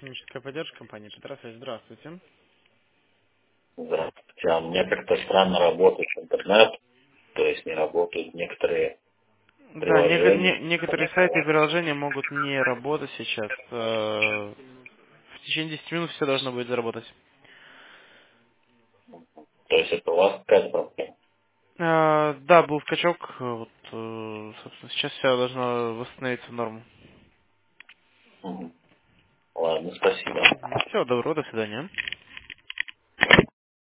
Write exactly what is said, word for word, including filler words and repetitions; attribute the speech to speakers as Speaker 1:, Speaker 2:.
Speaker 1: Техническая поддержка компании Петросвязь. Здравствуйте.
Speaker 2: Здравствуйте. А у меня как-то странно работает интернет, то есть не работают некоторые
Speaker 1: Да, неко-
Speaker 2: приложения.
Speaker 1: не- некоторые сайты и приложения могут не работать сейчас. Э, В течение десяти минут все должно будет заработать.
Speaker 2: То есть это у вас какая-то проблема.
Speaker 1: Э, Да, был скачок. э, Вот, э, собственно, сейчас все должно восстановиться в норму.
Speaker 2: Мгм. Ладно, спасибо.
Speaker 1: Всего доброго, до свидания.